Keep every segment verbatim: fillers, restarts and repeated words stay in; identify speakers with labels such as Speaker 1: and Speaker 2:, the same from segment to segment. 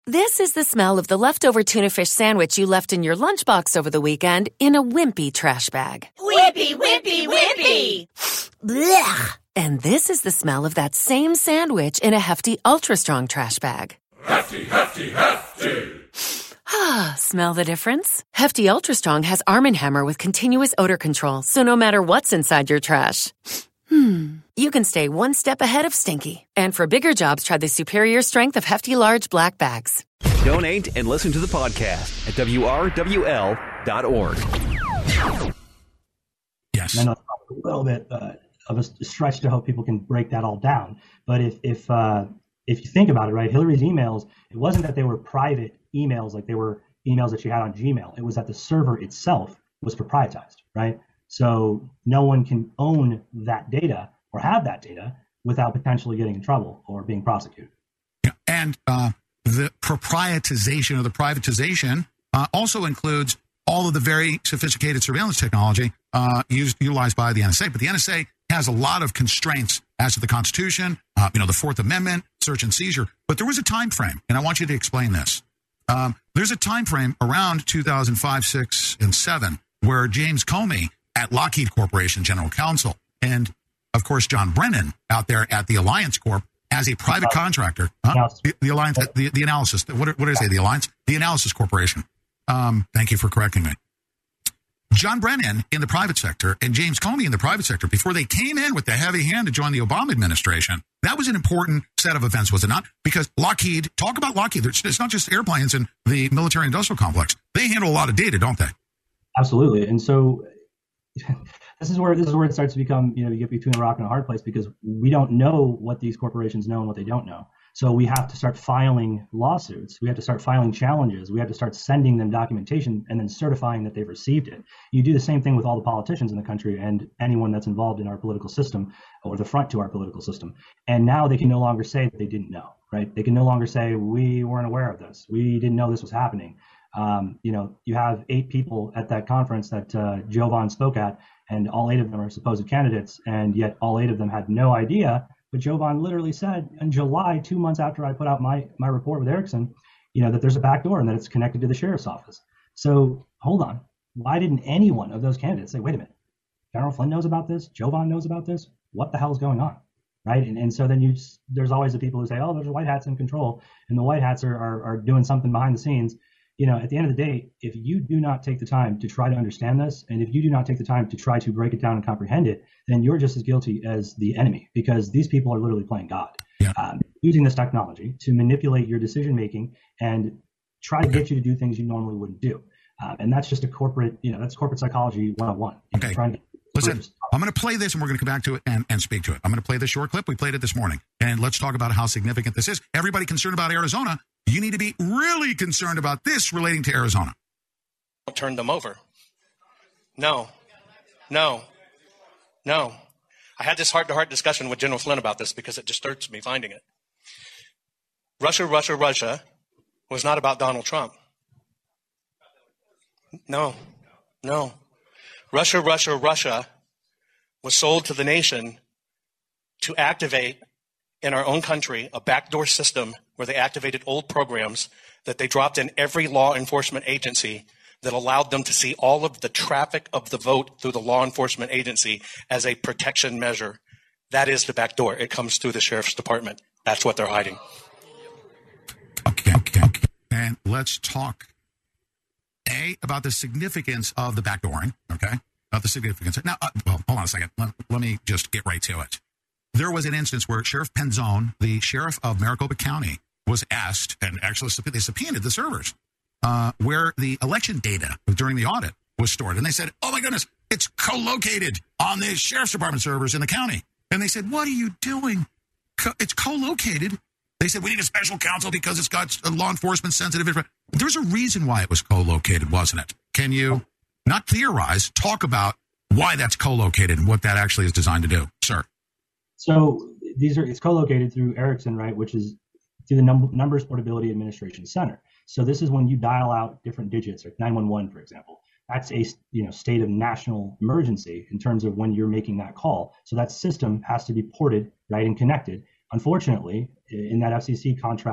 Speaker 1: This is the smell of the leftover tuna fish sandwich you left in your lunchbox over the weekend in a wimpy trash bag.
Speaker 2: Wimpy, wimpy, wimpy!
Speaker 1: Blech! And this is the smell of that same sandwich in a Hefty Ultra Strong trash bag.
Speaker 3: Hefty, hefty, hefty!
Speaker 1: Ah, smell the difference? Hefty Ultra Strong has Arm and Hammer with continuous odor control, so no matter what's inside your trash, hmm, you can stay one step ahead of stinky. And for bigger jobs, try the superior strength of Hefty Large Black Bags.
Speaker 4: Donate and listen to the podcast at W R W L dot org.
Speaker 5: Yes.
Speaker 6: I know it's a little bit uh, of a stretch to hope people can break that all down. But if if uh, if you think about it, right, Hillary's emails, it wasn't that they were private emails like they were emails that she had on Gmail. It was that the server itself was proprietized, right? So no one can own that data or have that data without potentially getting in trouble or being prosecuted.
Speaker 5: Yeah. And uh, the proprietization or the privatization uh, also includes all of the very sophisticated surveillance technology uh, used utilized by the N S A. But the N S A has a lot of constraints as to the Constitution, uh, you know, the Fourth Amendment, search and seizure. But there was a time frame, and I want you to explain this. Um, there's a time frame around two thousand five, six, and seven where James Comey at Lockheed Corporation General Counsel and, of course, John Brennan out there at the Alliance Corp as a private contractor. Huh? The, the Alliance, the, the analysis. What, what did I say? The Alliance? The Analysis Corporation. Um, thank you for correcting me. John Brennan in the private sector and James Comey in the private sector, before they came in with the heavy hand to join the Obama administration, that was an important set of events, was it not? Because Lockheed, talk about Lockheed. It's not just airplanes and the military industrial complex. They handle a lot of data, don't they?
Speaker 6: Absolutely. And so this is where this is where it starts to become, you know, you get between a rock and a hard place because we don't know what these corporations know and what they don't know. So we have to start filing lawsuits. We have to start filing challenges. We have to start sending them documentation and then certifying that they've received it. You do the same thing with all the politicians in the country and anyone that's involved in our political system or the front to our political system. And now they can no longer say that they didn't know, right? They can no longer say, we weren't aware of this. We didn't know this was happening. Um, you know, you have eight people at that conference that uh, Jovan spoke at, and all eight of them are supposed candidates, and yet all eight of them had no idea. But Jovan literally said in July, two months after I put out my, my report with Erickson, you know, that there's a back door and that it's connected to the sheriff's office. So hold on. Why didn't any one of those candidates say, wait a minute, General Flynn knows about this? Jovan knows about this? What the hell is going on? Right. And and so then you there's always the people who say, oh, there's white hats in control and the white hats are, are, are doing something behind the scenes. You know, at the end of the day, if you do not take the time to try to understand this, and if you do not take the time to try to break it down and comprehend it, then you're just as guilty as the enemy, because these people are literally playing God,
Speaker 5: yeah.
Speaker 6: um, using this technology to manipulate your decision making and try to get you to do things you normally wouldn't do. Um, and that's just a corporate, you know, that's corporate psychology one oh one.
Speaker 5: Okay.
Speaker 6: Trying to
Speaker 5: Listen, I'm going to play this and we're going to come back to it and, and speak to it. I'm going to play this short clip. We played it this morning. And let's talk about how significant this is. Everybody concerned about Arizona, you need to be really concerned about this relating to Arizona.
Speaker 7: Don't turn them over. No, no, no. I had this heart-to-heart discussion with General Flynn about this because it disturbs me finding it. Russia, Russia, Russia was not about Donald Trump. No, no. Russia, Russia, Russia was sold to the nation to activate in our own country a backdoor system where they activated old programs that they dropped in every law enforcement agency that allowed them to see all of the traffic of the vote through the law enforcement agency as a protection measure. That is the backdoor. It comes through the sheriff's department. That's what they're hiding.
Speaker 5: Okay, okay, okay. And let's talk A, about the significance of the backdooring, okay? About the significance. Now, uh, well, hold on a second. Let, let me just get right to it. There was an instance where Sheriff Penzone, the sheriff of Maricopa County, was asked, and actually they subpoenaed the servers, uh, where the election data during the audit was stored. And they said, oh, my goodness, it's co-located on the sheriff's department servers in the county. And they said, what are you doing? Co- it's co-located. They said, we need a special counsel because it's got law enforcement sensitive information. There's a reason why it was co-located, wasn't it? Can you not theorize, talk about why that's co-located and what that actually is designed to do, sir?
Speaker 6: So these are, it's co-located through Erickson, right, which is through the num- Numbers Portability Administration Center. So this is when you dial out different digits, or nine one one, for example. That's a you know state of national emergency in terms of when you're making that call. So that system has to be ported, right, and connected. Unfortunately, in that F C C contract,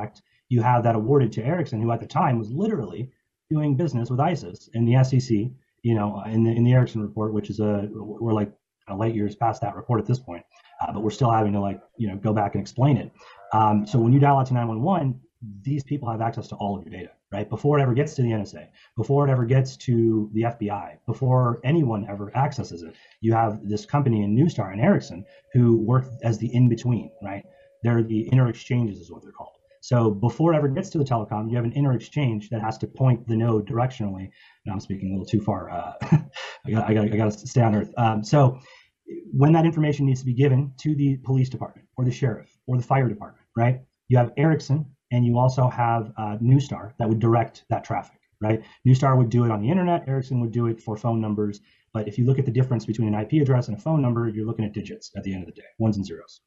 Speaker 6: you have that awarded to Ericsson, who at the time was literally doing business with ISIS, and the S E C, you know, in the in the Ericsson report, which is a we're like a light years past that report at this point, uh, but we're still having to like you know go back and explain it. Um, so when you dial out to nine one one, these people have access to all of your data, right? Before it ever gets to the N S A, before it ever gets to the F B I, before anyone ever accesses it, you have this company in Neustar and Ericsson who work as the in-between, right? They're the inner exchanges is what they're called. So before it ever gets to the telecom, you have an inner exchange that has to point the node directionally. Now I'm speaking a little too far. Uh, I got, I got, I got to stay on Earth. Um, so when that information needs to be given to the police department or the sheriff or the fire department, right? You have Ericsson and you also have uh, Neustar that would direct that traffic, right? Neustar would do it on the internet. Ericsson would do it for phone numbers. But if you look at the difference between an I P address and a phone number, you're looking at digits at the end of the day, ones and zeros.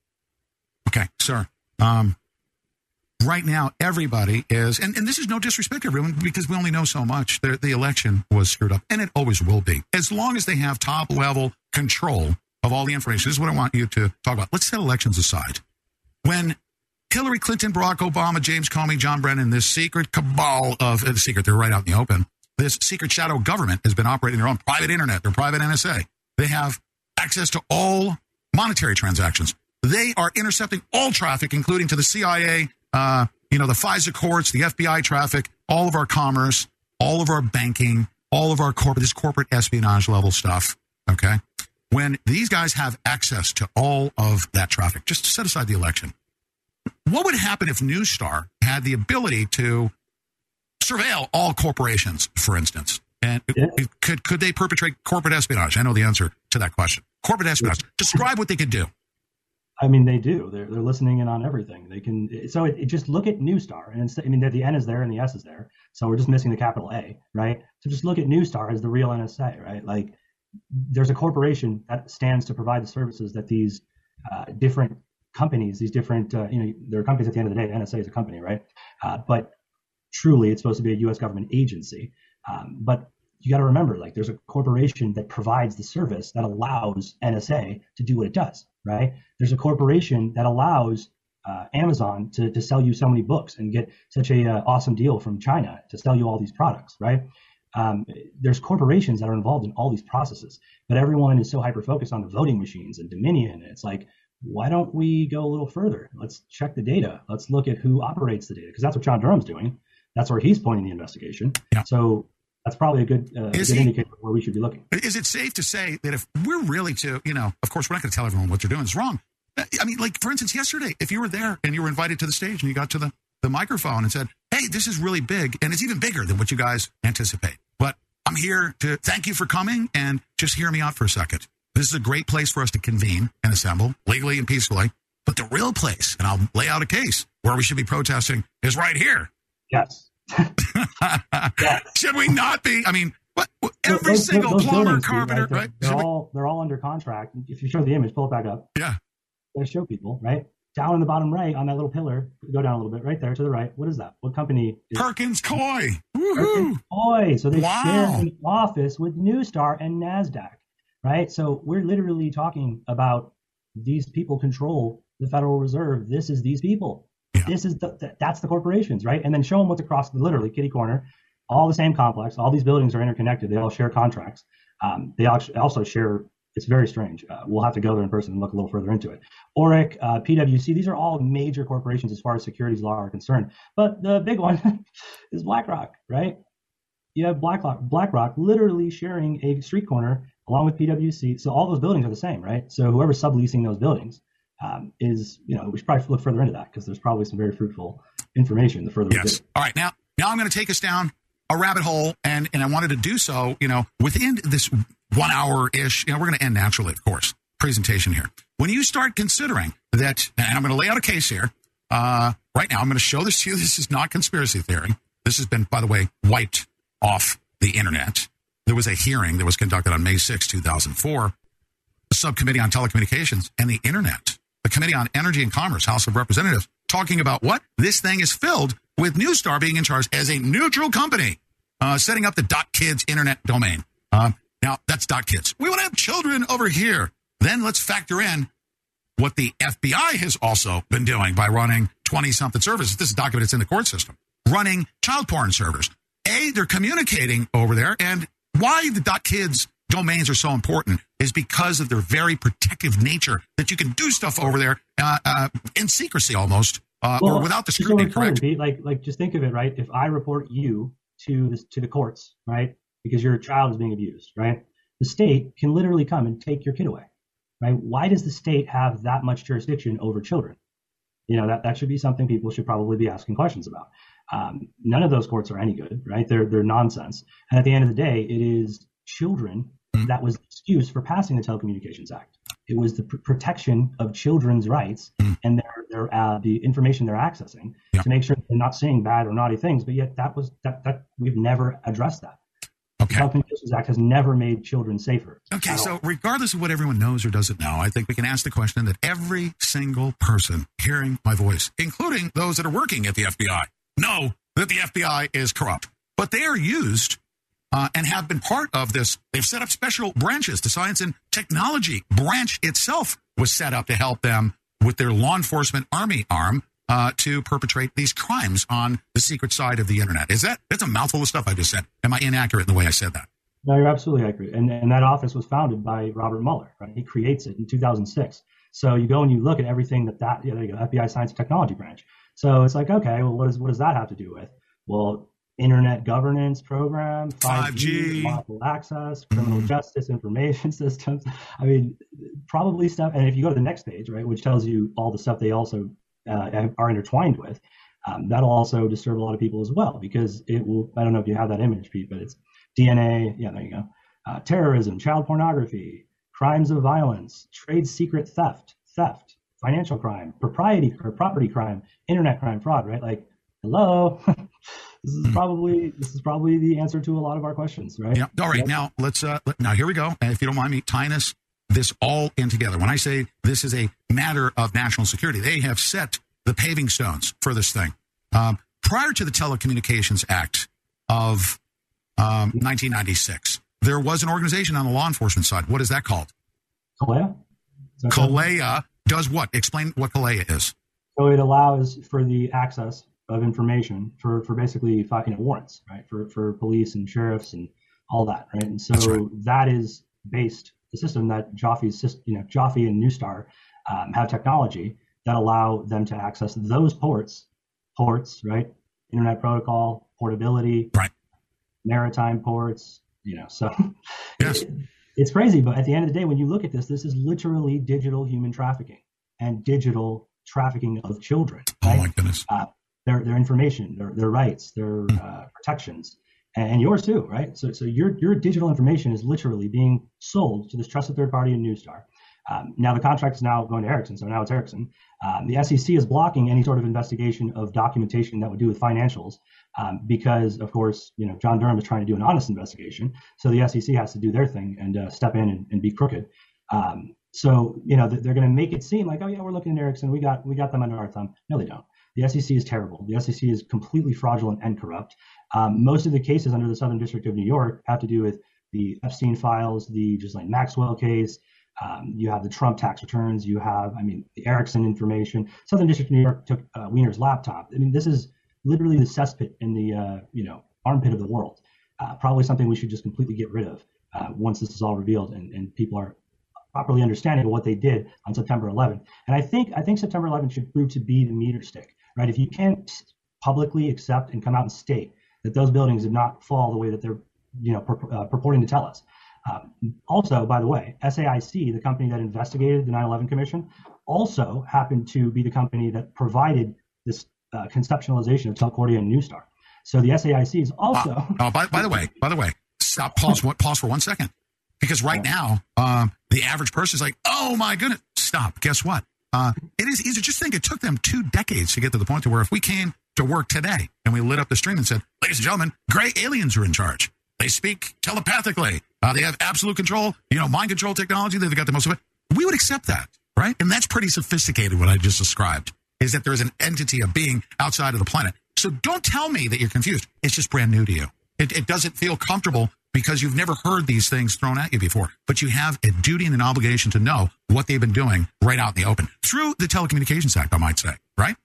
Speaker 5: Okay, sir. Um, right now, everybody is, and, and this is no disrespect to everyone because we only know so much. The, the election was screwed up, and it always will be. As long as they have top-level control of all the information, this is what I want you to talk about. Let's set elections aside. When Hillary Clinton, Barack Obama, James Comey, John Brennan, this secret cabal of, uh, secret, they're right out in the open, this secret shadow government has been operating their own private internet, their private N S A. They have access to all monetary transactions. They are intercepting all traffic, including to the C I A, uh, you know, the FISA courts, the F B I traffic, all of our commerce, all of our banking, all of our corporate, this corporate espionage level stuff, okay? When these guys have access to all of that traffic, just set aside the election, what would happen if Neustar had the ability to surveil all corporations, for instance? And
Speaker 6: Yeah.
Speaker 5: could could they perpetrate corporate espionage? I know the answer to that question. Corporate espionage. Describe what they could do.
Speaker 6: I mean, they do. They're they're listening in on everything. They can. So it, it just look at Neustar, and instead, I mean, the N is there and the S is there. So we're just missing the capital A, right? So just look at Neustar as the real N S A, right? Like, there's a corporation that stands to provide the services that these uh, different companies, these different, uh, you know, there are companies at the end of the day. The N S A is a company, right? Uh, but truly, it's supposed to be a U S government agency. Um, but you got to remember, like, there's a corporation that provides the service that allows N S A to do what it does, right? There's a corporation that allows uh, Amazon to, to sell you so many books and get such a uh, awesome deal from China to sell you all these products, right? Um, there's corporations that are involved in all these processes, but everyone is so hyper-focused on the voting machines and Dominion. It's like, why don't we go a little further? Let's check the data. Let's look at who operates the data, because that's what John Durham's doing. That's where he's pointing the investigation. Yeah. So that's probably a good, uh, a good
Speaker 5: he,
Speaker 6: indicator of where we should be looking.
Speaker 5: Is it safe to say that if we're really to, you know, of course, we're not going to tell everyone what they're doing is wrong. I mean, like, for instance, yesterday, if you were there and you were invited to the stage and you got to the, the microphone and said, hey, this is really big, and it's even bigger than what you guys anticipate. But I'm here to thank you for coming, and just hear me out for a second. This is a great place for us to convene and assemble legally and peacefully. But the real place, and I'll lay out a case where we should be protesting, is right here.
Speaker 6: Yes. Yes.
Speaker 5: Should we not be? I mean, what, every
Speaker 6: those,
Speaker 5: single
Speaker 6: those
Speaker 5: plumber,
Speaker 6: buildings,
Speaker 5: carpenter,
Speaker 6: right? They're,
Speaker 5: right?
Speaker 6: They're
Speaker 5: We,
Speaker 6: all they're all under contract. If you show the image, pull it back up.
Speaker 5: yeah.
Speaker 6: They show people, right? Down in the bottom right on that little pillar, go down a little bit, right there to the right. What is that? What company? Is
Speaker 5: Perkins Coie. Woohoo.
Speaker 6: Perkins Coie. So they
Speaker 5: Wow.
Speaker 6: share an office with Neustar and NASDAQ, right? So we're literally talking about these people control the Federal Reserve. This is these people.
Speaker 5: Yeah.
Speaker 6: This is the, the that's the corporations, right? And then show them what's across, literally kitty corner, all the same complex. All these buildings are interconnected. They all share contracts. Um, they also share. It's very strange. Uh, we'll have to go there in person and look a little further into it. Oric, uh, P W C, these are all major corporations as far as securities law are concerned. But the big one is BlackRock, right? You have BlackRock, BlackRock literally sharing a street corner along with P W C. So all those buildings are the same, right? So whoever's subleasing those buildings um, is, you know, we should probably look further into that because there's probably some very fruitful information the further we
Speaker 5: Yes.
Speaker 6: get.
Speaker 5: All right. Now, now I'm going to take us down a rabbit hole, and, and I wanted to do so, you know, within this one hour-ish, you know, we're going to end naturally, of course, presentation here. When you start considering that, and I'm going to lay out a case here, uh, right now, I'm going to show this to you. This is not conspiracy theory. This has been, by the way, wiped off the internet. There was a hearing that was conducted on May sixth, two thousand four, the Subcommittee on Telecommunications and the Internet, the Committee on Energy and Commerce, House of Representatives, talking about what? This thing is filled with Neustar being in charge as a neutral company, uh, setting up the .kids internet domain. Uh, now, that's .kids. We want to have children over here. Then let's factor in what the F B I has also been doing by running twenty-something services. This is documented. It's in the court system. Running child porn servers. A, they're communicating over there. And why the .kids domains are so important is because of their very protective nature, that you can do stuff over there uh, uh, in secrecy almost, uh,
Speaker 6: well,
Speaker 5: or without the scrutiny,
Speaker 6: so
Speaker 5: correct?
Speaker 6: Pete, like, like, just think of it, right? If I report you to the, to the courts, right, because your child is being abused, right, the state can literally come and take your kid away, right? Why does the state have that much jurisdiction over children? You know, that, that should be something people should probably be asking questions about. Um, none of those courts are any good, right? They're they're nonsense. And at the end of the day, it is children mm. that was the excuse for passing the Telecommunications Act. It was the pr- protection of children's rights mm. and their their uh, the information they're accessing yeah. to make sure they're not saying bad or naughty things. But yet that was that that we've never addressed that.
Speaker 5: Okay.
Speaker 6: The Telecommunications Act has never made children safer.
Speaker 5: Okay, so regardless of what everyone knows or doesn't know, I think we can ask the question that every single person hearing my voice, including those that are working at the F B I, know that the F B I is corrupt. But they are used uh, and have been part of this. They've set up special branches. The Science and Technology branch itself was set up to help them with their law enforcement army arm uh, to perpetrate these crimes on the secret side of the internet. Is that, that's a mouthful of stuff I just said. Am I inaccurate in the way I said that?
Speaker 6: No, you're absolutely accurate. And, and that office was founded by Robert Mueller, right? He creates it in two thousand six. So you go and you look at everything that that, yeah, there you go, F B I Science and Technology branch. So it's like, okay, well, what, is, what does that have to do with? Well, internet governance program, five G, lawful access, criminal mm. justice, information systems. I mean, probably stuff. And if you go to the next page, right, which tells you all the stuff they also uh, are intertwined with, um, that'll also disturb a lot of people as well, because it will, I don't know if you have that image, Pete, but it's D N A. Yeah, there you go. Uh, terrorism, child pornography, crimes of violence, trade secret theft, theft, financial crime, propriety or property crime, internet crime, fraud, right? Like, hello, this is probably this is probably the answer to a lot of our questions, right?
Speaker 5: Yeah. All right. Yep. Now let's uh, let, now here we go. And if you don't mind me tying us this all in together, when I say this is a matter of national security, they have set the paving stones for this thing. Um, prior to the Telecommunications Act of um, nineteen ninety-six, there was an organization on the law enforcement side. What is that called?
Speaker 6: CALEA.
Speaker 5: CALEA does what? Explain what CALEA is.
Speaker 6: So it allows for the access of information for, for basically you know, warrants, right? For for police and sheriffs and all that, right? And so right. that is based the system that Joffe's, you know, Joffe and Neustar um, have technology that allow them to access those ports, ports, right? Internet protocol, portability,
Speaker 5: right?
Speaker 6: Maritime ports, you know. So
Speaker 5: yes.
Speaker 6: it, it's crazy, but at the end of the day, when you look at this, this is literally digital human trafficking and digital trafficking of children. Right?
Speaker 5: Oh my goodness.
Speaker 6: Uh, their their information, their their rights, their uh, protections, and yours too, right? So so your your digital information is literally being sold to this trusted third party in Neustar. Um, now the contract is now going to Ericsson, so now it's Ericsson. Um, the S E C is blocking any sort of investigation of documentation that would do with financials um, because, of course, you know John Durham is trying to do an honest investigation, so the S E C has to do their thing and uh, step in and, and be crooked. Um, so you know they're going to make it seem like, oh yeah, we're looking at Ericsson, we got we got them under our thumb. No, they don't. The S E C is terrible. The S E C is completely fraudulent and corrupt. Um, most of the cases under the Southern District of New York have to do with the Epstein files, the Ghislaine Maxwell case. Um, you have the Trump tax returns. You have, I mean, the Ericsson information. Southern District of New York took uh, Wiener's laptop. I mean, this is literally the cesspit in the, uh, you know, armpit of the world. Uh, probably something we should just completely get rid of uh, once this is all revealed and, and people are properly understanding of what they did on September eleventh. And I think I think September eleventh should prove to be the meter stick, right? If you can't publicly accept and come out and state that those buildings did not fall the way that they're, you know, pur- uh, purporting to tell us. Um, also, by the way, S A I C, the company that investigated the nine eleven Commission, also happened to be the company that provided this uh, conceptualization of Telcordia and Neustar. So the S A I C is also.
Speaker 5: Uh, oh, by, by the way, by the way, stop. Pause. Pause for one second, because right now um, the average person is like, "Oh my goodness!" Stop. Guess what? Uh, it is easy. Just think it took them two decades to get to the point to where if we came to work today and we lit up the stream and said, "Ladies and gentlemen, gray aliens are in charge. They speak telepathically. Uh, they have absolute control, you know, mind control technology. They've got the most of it." We would accept that, right? And that's pretty sophisticated, what I just described, is that there is an entity, a being outside of the planet. So don't tell me that you're confused. It's just brand new to you. It, it doesn't feel comfortable because you've never heard these things thrown at you before. But you have a duty and an obligation to know what they've been doing right out in the open. Through the Telecommunications Act, I might say, right?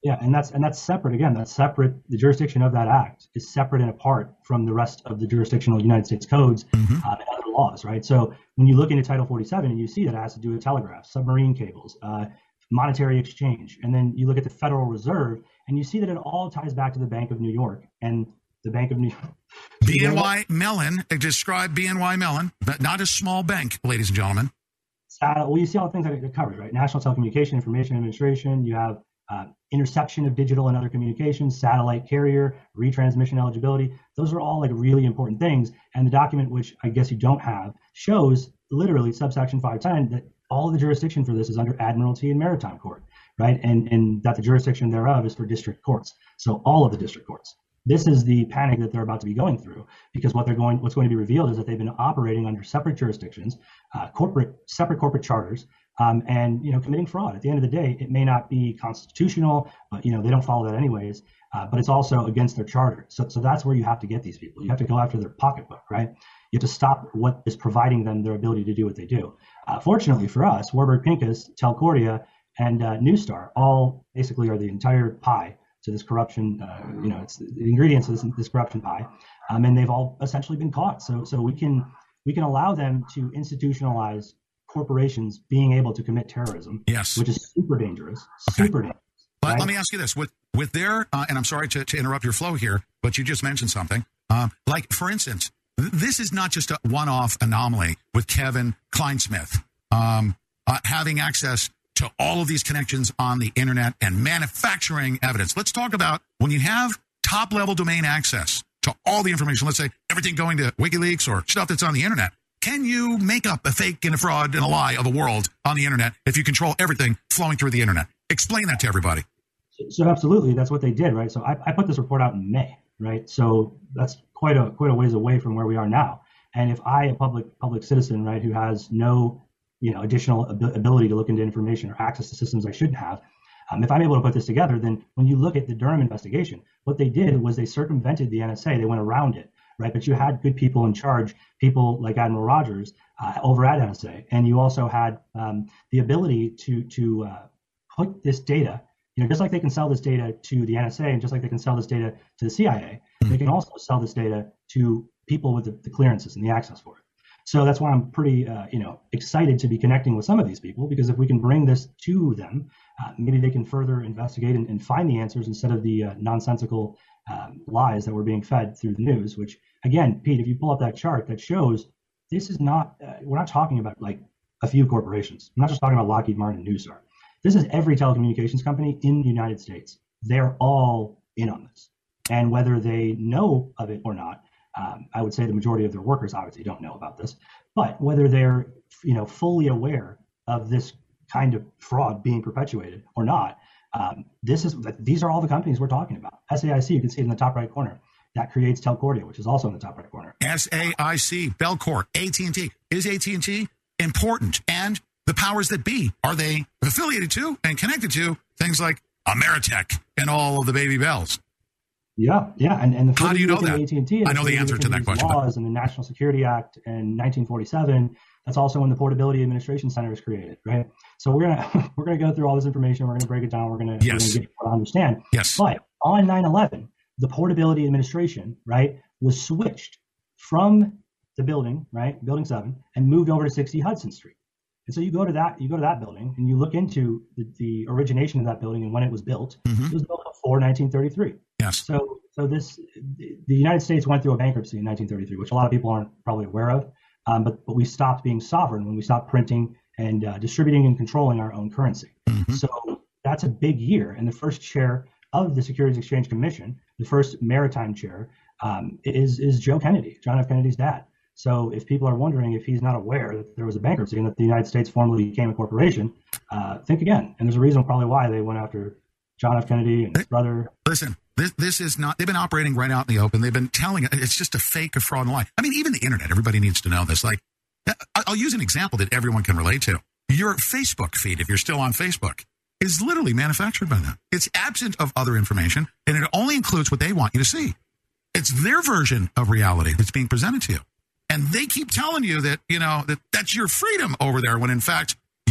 Speaker 6: Yeah, and that's and that's separate. Again, that's separate. The jurisdiction of that act is separate and apart from the rest of the jurisdictional United States codes mm-hmm. uh, and other laws, right? So when you look into Title forty-seven, and you see that it has to do with telegraphs, submarine cables, uh, monetary exchange, and then you look at the Federal Reserve, and you see that it all ties back to the Bank of New York and the Bank of New York.
Speaker 5: B N Y Mellon, describe B N Y Mellon, but not a small bank, ladies and gentlemen.
Speaker 6: Uh, well, you see all the things that it covers, right? National Telecommunication Information Administration. You have uh, interception of digital and other communications, satellite carrier, retransmission eligibility. Those are all like really important things. And the document, which I guess you don't have, shows literally subsection five ten that all of the jurisdiction for this is under Admiralty and Maritime Court, right? And, and that the jurisdiction thereof is for district courts. So all of the district courts. This is the panic that they're about to be going through, because what they're going, what's going to be revealed is that they've been operating under separate jurisdictions, uh, corporate, separate corporate charters, um, and you know, committing fraud. At the end of the day, it may not be constitutional, but you know, they don't follow that anyways. Uh, but it's also against their charter. So, so that's where you have to get these people. You have to go after their pocketbook, right? You have to stop what is providing them their ability to do what they do. Uh, fortunately for us, Warburg Pincus, Telcordia, and uh, Neustar all basically are the entire pie to this corruption, uh, you know, it's the ingredients of this, this corruption pie, um, and they've all essentially been caught. So, so we can we can allow them to institutionalize corporations being able to commit terrorism,
Speaker 5: yes,
Speaker 6: which is super dangerous,
Speaker 5: okay.
Speaker 6: super dangerous.
Speaker 5: But
Speaker 6: right?
Speaker 5: let me ask you this: with with their, uh, and I'm sorry to, to interrupt your flow here, but you just mentioned something. Um, like, for instance, th- this is not just a one-off anomaly with Kevin Kleinsmith um, uh, having access to all of these connections on the internet and manufacturing evidence. Let's talk about when you have top-level domain access to all the information, let's say everything going to WikiLeaks or stuff that's on the internet. Can you make up a fake and a fraud and a lie of a world on the internet if you control everything flowing through the internet? Explain that to everybody.
Speaker 6: So absolutely, that's what they did, right? So I, I put this report out in May, right? So that's quite a quite a ways away from where we are now. And if I, a public public citizen, right, who has no you know, additional ab- ability to look into information or access to systems I shouldn't have. Um, if I'm able to put this together, then when you look at the Durham investigation, what they did was they circumvented the N S A. They went around it, right? But you had good people in charge, people like Admiral Rogers uh, over at N S A, and you also had um, the ability to to uh, put this data, you know, just like they can sell this data to the N S A, and just like they can sell this data to the C I A, mm-hmm. they can also sell this data to people with the, the clearances and the access for it. So that's why I'm pretty, uh, you know, excited to be connecting with some of these people, because if we can bring this to them, uh, maybe they can further investigate and, and find the answers instead of the uh, nonsensical um, lies that were being fed through the news. Which, again, Pete, if you pull up that chart, that shows this is not, uh, we're not talking about like a few corporations. I'm not just talking about Lockheed Martin and Neustar. This is every telecommunications company in the United States. They're all in on this, and whether they know of it or not. Um, I would say the majority of their workers obviously don't know about this, but whether they're, you know, fully aware of this kind of fraud being perpetuated or not, um, this is these are all the companies we're talking about. S A I C, you can see it in the top right corner. That creates Telcordia, which is also in the top right corner.
Speaker 5: S A I C, Belcorp, A T and T. Is A T and T important? And the powers that be, are they affiliated to and connected to things like Ameritech and all of the baby bells?
Speaker 6: Yeah, yeah, and and the
Speaker 5: how do you know that?
Speaker 6: A T and T,
Speaker 5: I know the answer to that question.
Speaker 6: Laws and the National Security Act in nineteen forty-seven. That's also when the Portability Administration Center is created, right? So we're gonna we're gonna go through all this information. We're gonna break it down. We're gonna,
Speaker 5: yes.
Speaker 6: we're gonna get people to understand.
Speaker 5: Yes.
Speaker 6: But on nine eleven, the Portability Administration, right, was switched from the building, right, Building Seven, and moved over to sixty Hudson Street. And so you go to that, you go to that building, and you look into the, the origination of that building and when it was built. Mm-hmm. It was built before nineteen thirty-three.
Speaker 5: Yes.
Speaker 6: So, so this, the United States went through a bankruptcy in nineteen thirty-three, which a lot of people aren't probably aware of. Um, but but we stopped being sovereign when we stopped printing and uh, distributing and controlling our own currency. Mm-hmm. So that's a big year. And the first chair of the Securities Exchange Commission, the first maritime chair, um, is is Joe Kennedy, John F. Kennedy's dad. So if people are wondering if he's not aware that there was a bankruptcy and that the United States formally became a corporation, uh, think again. And there's a reason probably why they went after John F. Kennedy and his brother.
Speaker 5: Listen, this, this is not, they've been operating right out in the open. They've been telling, it's just a fake, a fraud, and lie. I mean, even the internet, everybody needs to know this. Like, I'll use an example that everyone can relate to. Your Facebook feed, if you're still on Facebook, is literally manufactured by them. It's absent of other information, and it only includes what they want you to see. It's their version of reality that's being presented to you. And they keep telling you that, you know, that that's your freedom over there, when in fact,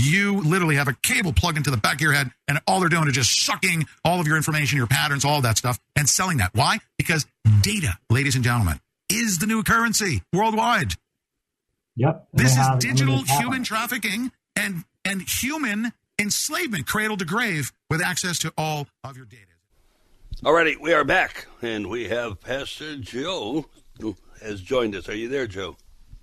Speaker 5: you literally have a cable plugged into the back of your head, and all they're doing is just sucking all of your information, your patterns, all that stuff, and selling that. Why? Because data, ladies and gentlemen, is the new currency worldwide.
Speaker 6: Yep.
Speaker 5: This is digital human trafficking and, and human enslavement, cradle to grave, with access to all of your data.
Speaker 8: All righty, we are back, and we have Pastor Joe who has joined us. Are you there, Joe?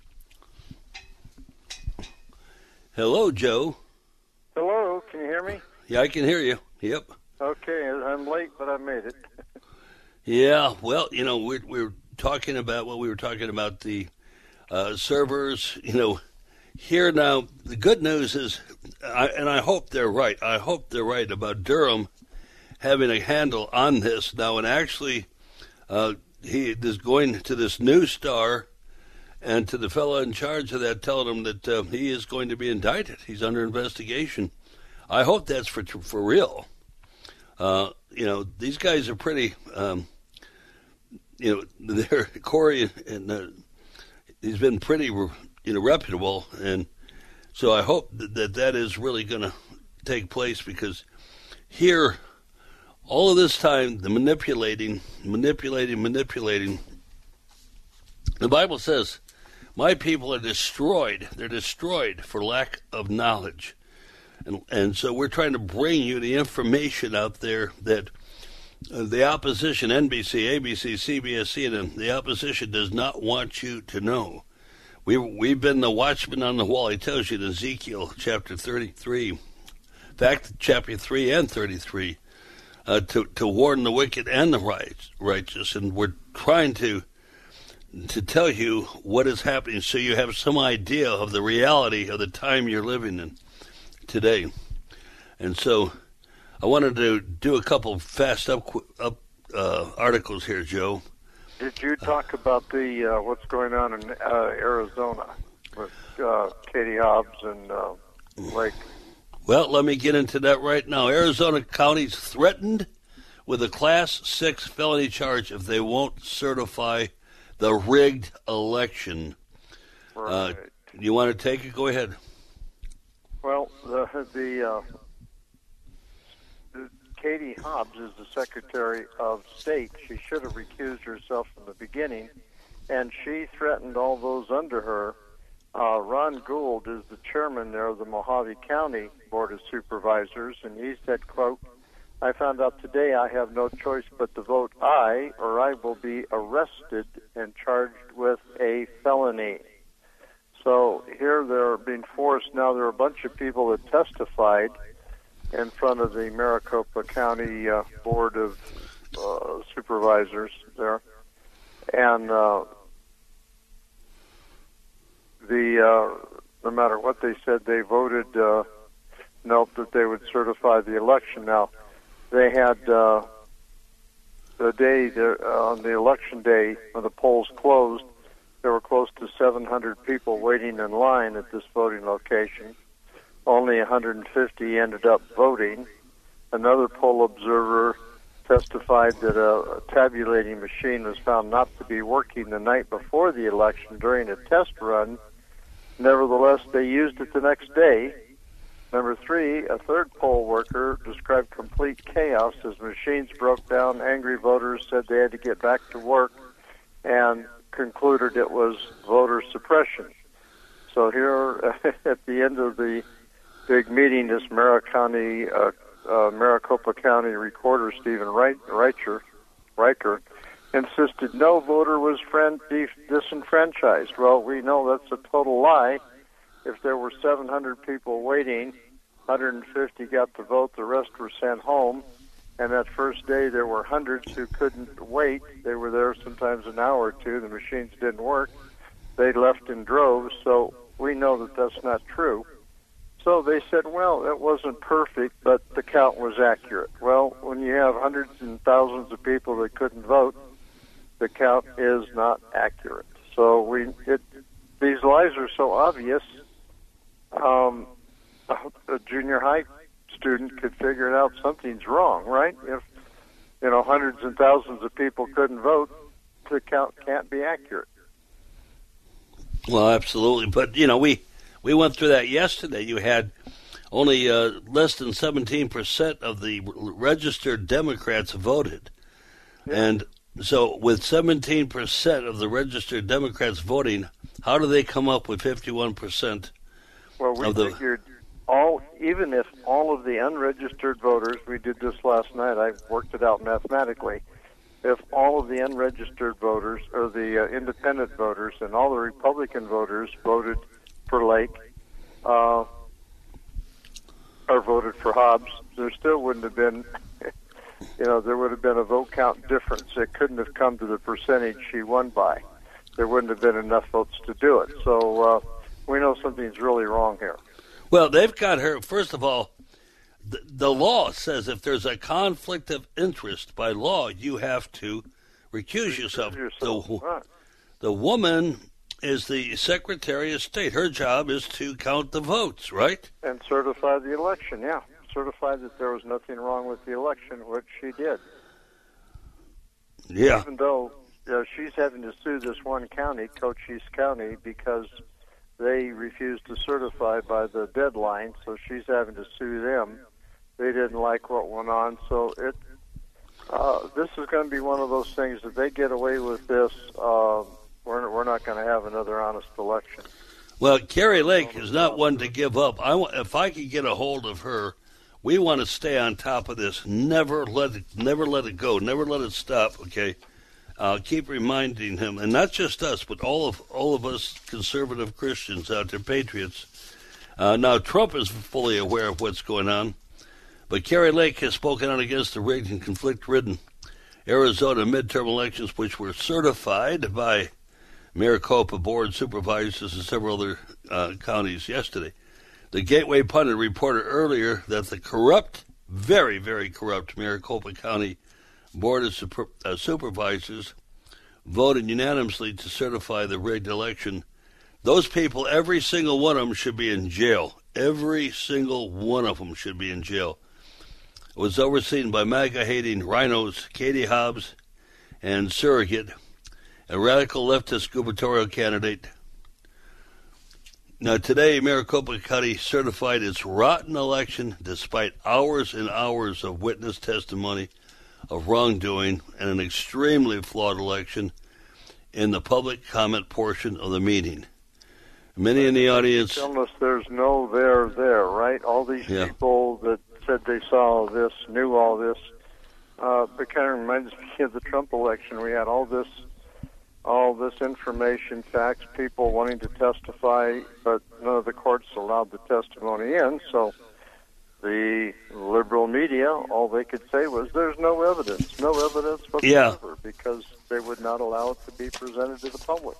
Speaker 8: Hello, Joe.
Speaker 9: Hello, can you hear me?
Speaker 8: Yeah, I can hear you. Yep.
Speaker 9: Okay, I'm late, but I made it.
Speaker 8: Yeah, well, you know, we're, we're talking about, well, we were talking about the uh, servers, you know, here now. The good news is, I, and I hope they're right, I hope they're right about Durham having a handle on this now, and actually uh, he is going to this News Star and to the fellow in charge of that, telling him that uh, he is going to be indicted. He's under investigation. I hope that's for for real. Uh, you know, these guys are pretty, um, you know, they're, Corey, and uh, he's been pretty, you know, reputable, and so I hope that that, that is really going to take place, because here, all of this time, the manipulating, manipulating, manipulating, the Bible says, my people are destroyed. They're destroyed for lack of knowledge. And and so we're trying to bring you the information out there that uh, the opposition, N B C, A B C, C B S, C N N, the opposition does not want you to know. We, we've been the watchman on the wall. He tells you in Ezekiel chapter thirty-three, in fact, chapter three and thirty-three, uh, to, to warn the wicked and the right, righteous. And we're trying to to tell you what is happening so you have some idea of the reality of the time you're living in today. And so I wanted to do a couple fast up up uh, articles here, Joe.
Speaker 9: Did you talk uh, about the uh, what's going on in uh, Arizona with uh, Katie Hobbs and uh, Lake?
Speaker 8: Well, let me get into that right now. Arizona county's threatened with a Class six felony charge if they won't certify the rigged election.
Speaker 9: Right.
Speaker 8: Uh, you want to take it? Go ahead.
Speaker 9: Well, the the, uh, the Katie Hobbs is the Secretary of State. She should have recused herself from the beginning, and she threatened all those under her. Uh, Ron Gould is the chairman there of the Mojave County Board of Supervisors, and he said, quote, I found out today I have no choice but to vote aye, or I will be arrested and charged with a felony. So here they're being forced. Now there are a bunch of people that testified in front of the Maricopa County uh, Board of uh, Supervisors there. And uh, the uh, no matter what they said, they voted uh, nope, that they would certify the election. Now, they had uh, the day there, uh, on the election day when the polls closed, there were close to seven hundred people waiting in line at this voting location. Only one hundred fifty ended up voting. Another poll observer testified that a, a tabulating machine was found not to be working the night before the election during a test run. Nevertheless, they used it the next day. Number three, a third poll worker described complete chaos as machines broke down. Angry voters said they had to get back to work and concluded it was voter suppression. So here at the end of the big meeting, this Mara County, uh, uh, Maricopa County recorder, Stephen Reicher, Riker, insisted no voter was friend, disenfranchised. Well, we know that's a total lie. If there were seven hundred people waiting, one hundred fifty got the vote, the rest were sent home. And that first day, there were hundreds who couldn't wait. They were there sometimes an hour or two. The machines didn't work. They left in droves, so we know that that's not true. So they said, well, it wasn't perfect, but the count was accurate. Well, when you have hundreds and thousands of people that couldn't vote, the count is not accurate. So we it, these lies are so obvious, um, a junior high student could figure it out. Something's wrong, right? If, you know, hundreds and thousands of people couldn't vote, the count can't be accurate.
Speaker 8: Well, absolutely. But, you know, we, we went through that yesterday. You had only uh, less than seventeen percent of the registered Democrats voted. Yeah. And so with seventeen percent of the registered Democrats voting, how do they come up with fifty-one percent
Speaker 9: well, we
Speaker 8: of the...
Speaker 9: figured all, even if all of the unregistered voters, we did this last night, I worked it out mathematically, if all of the unregistered voters, or the uh, independent voters, and all the Republican voters voted for Lake, uh, or voted for Hobbs, there still wouldn't have been, you know, there would have been a vote count difference. It couldn't have come to the percentage she won by. There wouldn't have been enough votes to do it. So uh, we know something's really wrong here.
Speaker 8: Well, they've got her, first of all, the, the law says if there's a conflict of interest by law, you have to recuse yourself.
Speaker 9: yourself.
Speaker 8: The,
Speaker 9: right.
Speaker 8: the woman is the Secretary of State. Her job is to count the votes, right?
Speaker 9: And certify the election, yeah. Certify that there was nothing wrong with the election, which she did.
Speaker 8: Yeah.
Speaker 9: Even though you know, she's having to sue this one county, Cochise County, because they refused to certify by the deadline, so she's having to sue them. They didn't like what went on, so it. Uh, this is going to be one of those things that they get away with this. Uh, we're we're not going to have another honest election.
Speaker 8: Well, Kari Lake is not one to give up. I want, if I could get a hold of her, we want to stay on top of this. Never let it, never let it go. Never let it stop. Okay. Uh, keep reminding him, and not just us, but all of all of us conservative Christians out there, patriots. Uh, now, Trump is fully aware of what's going on, but Kari Lake has spoken out against the rigged and conflict-ridden Arizona midterm elections, which were certified by Maricopa board supervisors and several other uh, counties yesterday. The Gateway Pundit reported earlier that the corrupt, very, very corrupt Maricopa County Board of Super, uh, Supervisors voted unanimously to certify the rigged election. Those people, every single one of them should be in jail. Every single one of them should be in jail. It was overseen by MAGA-hating rhinos Katie Hobbs and surrogate, a radical leftist gubernatorial candidate. Now, today, Maricopa County certified its rotten election despite hours and hours of witness testimony of wrongdoing and an extremely flawed election in the public comment portion of the meeting. Many in the audience...
Speaker 9: Telling us there's no there there, right? All these
Speaker 8: yeah.
Speaker 9: people that said they saw all this, knew all this. Uh, it kind of reminds me of the Trump election. We had all this all this information, facts, people wanting to testify, but none of the courts allowed the testimony in, so the liberal media, all they could say was there's no evidence, no evidence whatsoever,
Speaker 8: yeah.
Speaker 9: because they would not allow it to be presented to the public.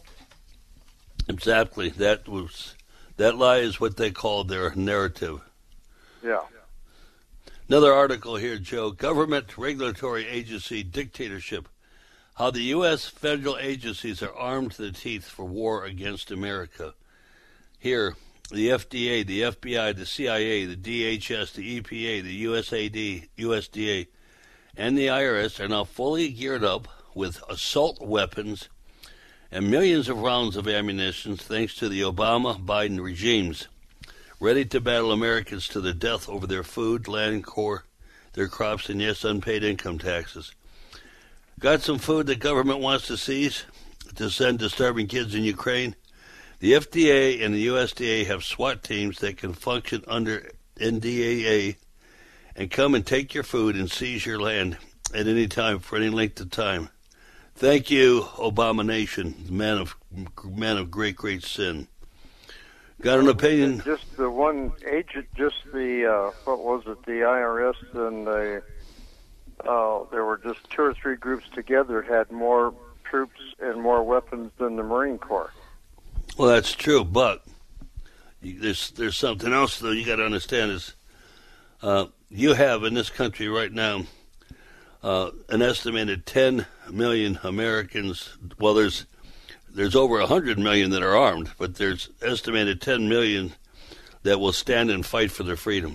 Speaker 8: Exactly. That was that lie is what they called their narrative.
Speaker 9: Yeah.
Speaker 8: Another article here, Joe. Government regulatory agency dictatorship. How the U S federal agencies are armed to the teeth for war against America. Here, the F D A, the F B I, the C I A, the D H S, the E P A, the U S A D, U S D A, and the I R S are now fully geared up with assault weapons and millions of rounds of ammunition thanks to the Obama-Biden regimes, ready to battle Americans to the death over their food, land, core, their crops, and yes, unpaid income taxes. Got some food the government wants to seize to send to starving kids in Ukraine? The F D A and the U S D A have SWAT teams that can function under N D A A and come and take your food and seize your land at any time for any length of time. Thank you, Abomination, man of man of great, great sin. Got an opinion?
Speaker 9: Just the one agent, just the, uh, what was it, the I R S and the, uh, there were just two or three groups together had more troops and more weapons than the Marine Corps.
Speaker 8: Well, that's true, but there's there's something else, though, you got to understand is uh, you have in this country right now uh, an estimated ten million Americans. Well, there's there's over one hundred million that are armed, but there's estimated ten million that will stand and fight for their freedom.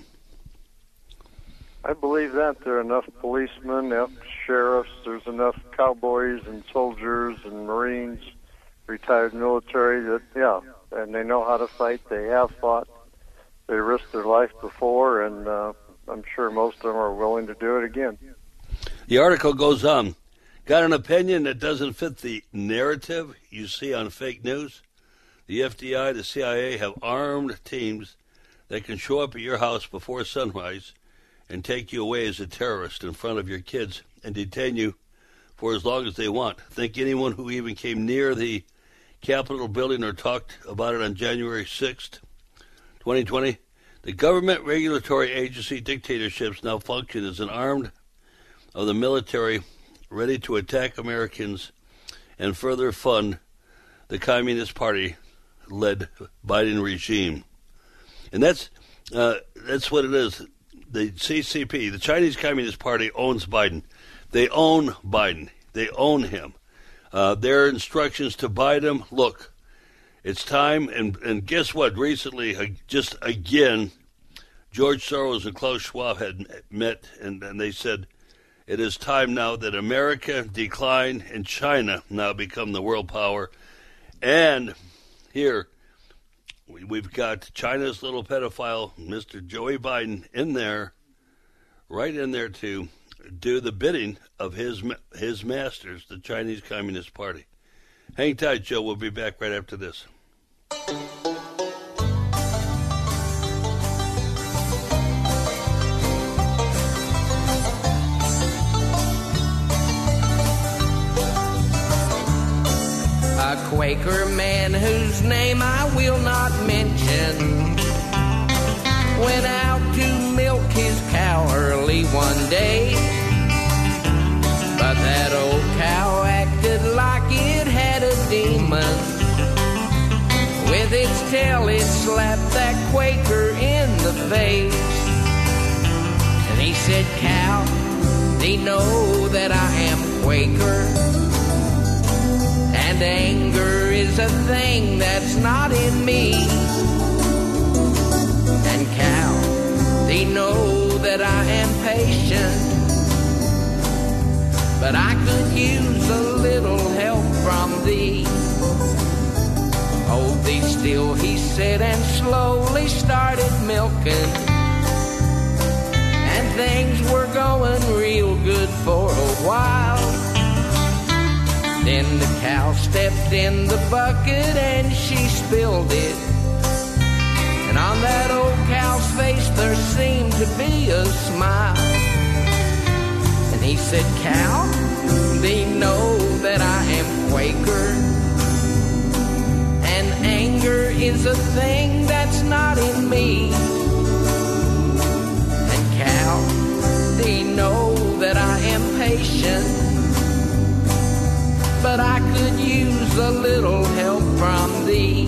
Speaker 9: I believe that. There are enough policemen, enough sheriffs, there's enough cowboys and soldiers and Marines, retired military that, yeah, and they know how to fight. They have fought. they risked their life before, and uh, I'm sure most of them are willing to do it again.
Speaker 8: The article goes on. Got an opinion that doesn't fit the narrative you see on fake news? The F B I, the C I A have armed teams that can show up at your house before sunrise and take you away as a terrorist in front of your kids and detain you for as long as they want. Think anyone who even came near the Capitol building or talked about it on January sixth, twenty twenty? The government regulatory agency dictatorships now function as an arm of the military ready to attack Americans and further fund the Communist Party-led Biden regime. And that's uh, that's what it is. The C C P, the Chinese Communist Party, owns Biden. They own Biden. They own him. Uh, their instructions to Biden, look, it's time, and, and guess what? Recently, uh, just again, George Soros and Klaus Schwab had met, and, and they said, it is time now that America decline and China now become the world power. And here, we, we've got China's little pedophile, Mister Joey Biden, in there, right in there to do the bidding of his his masters, the Chinese Communist Party. Hang tight, Joe. We'll be back right after this.
Speaker 10: A Quaker man whose name I will not mention went out to milk his cow early one day, but that old cow acted like it had a demon. With its tail it slapped that Quaker in the face, and he said, "Cow, thee know that I am Quaker, and anger is a thing that's not in me. And cow, thee know that I am patient, but I could use a little help from thee." "Hold thee still," he said, and slowly started milking, and things were going real good for a while. Then the cow stepped in the bucket and she spilled it, and on that old cow's face there seemed to be a smile. And he said, "Cow, thee know that I am Quaker, and anger is a thing that's not in me. And cow, thee know that I am patient, but I could use a little help from thee."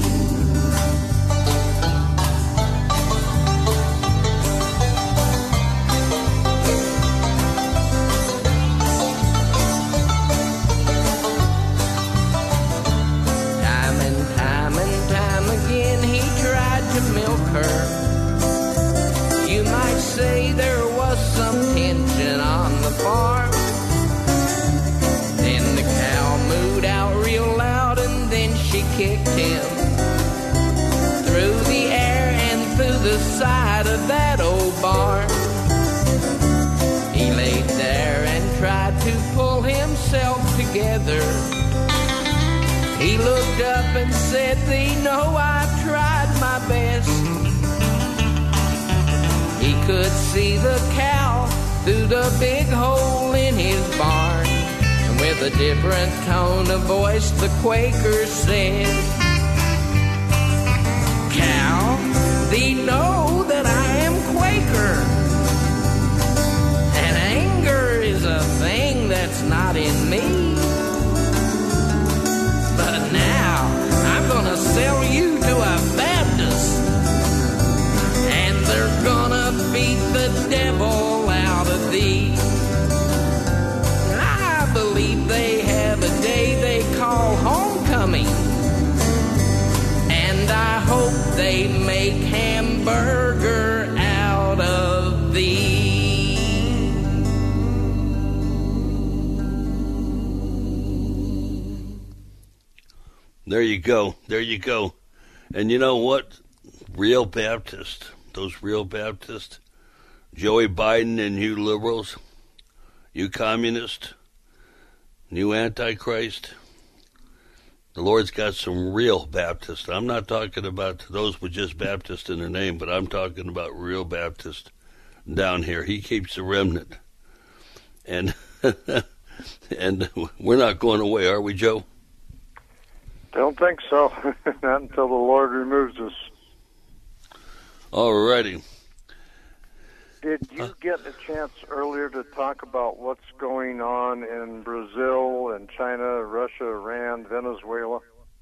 Speaker 10: Time and time and time again he tried to milk her. You might say there was some tension on the farm. Then the cow mooed out real loud, and then she kicked him through the air and through the side of that old barn. He laid there and tried to pull himself together. He looked up and said, "Thee know I've tried my best." He could see the cow through the big hole in his barn. With a different tone of voice, the Quaker said, "Cow, thee know that I am Quaker, and anger is a thing that's not in me. But now I'm gonna sell you to a Baptist, and they're gonna beat the devil out of thee. Believe they have a day they call homecoming, and I hope they make hamburger out of thee."
Speaker 8: There you go. There you go. And you know what? Real Baptists, those real Baptists, Joey Biden and you liberals, you communists, you Antichrist. The Lord's got some real Baptists. I'm not talking about those with just Baptist in their name, but I'm talking about real Baptists down here. He keeps a remnant. And and we're not going away, are we, Joe?
Speaker 9: Don't think so. Not until the Lord removes us.
Speaker 8: All righty.
Speaker 9: Did you get a chance earlier to talk about what's going on in Brazil and China, Russia, Iran, Venezuela?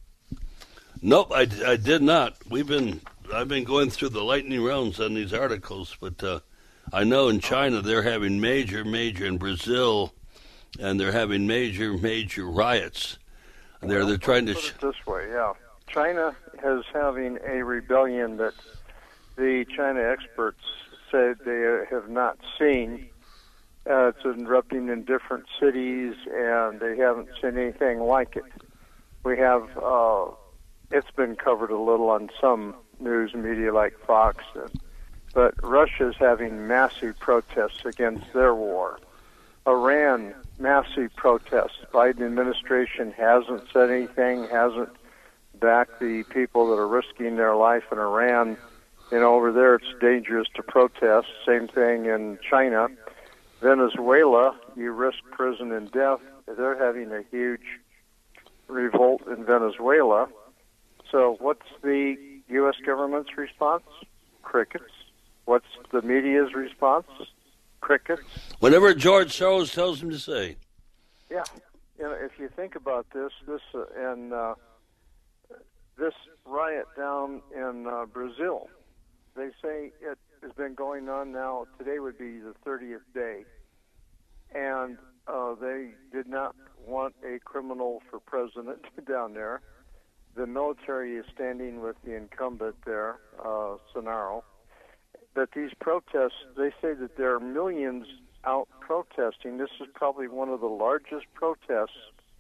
Speaker 8: Nope, I, I did not. We've been I've been going through the lightning rounds on these articles, but uh, I know in China they're having major, major in Brazil, and they're having major, major riots. They're
Speaker 9: well,
Speaker 8: they're trying to
Speaker 9: put it this way, yeah. China is having a rebellion that the China experts said they have not seen. Uh, it's erupting in different cities, and they haven't seen anything like it. We have, uh, it's been covered a little on some news media like Fox, and, but Russia's having massive protests against their war. Iran, massive protests. Biden administration hasn't said anything, hasn't backed the people that are risking their life in Iran. You know, over there it's dangerous to protest. Same thing in China. Venezuela, you risk prison and death. They're having a huge revolt in Venezuela. So what's the U S government's response? Crickets. What's the media's response? Crickets.
Speaker 8: Whatever George Soros tells him to say.
Speaker 9: Yeah. You know, if you think about this, this uh, and uh, this riot down in uh, Brazil, they say it has been going on now. Today would be the thirtieth day. And uh, they did not want a criminal for president down there. The military is standing with the incumbent there, uh, Sonaro. But these protests, they say that there are millions out protesting. This is probably one of the largest protests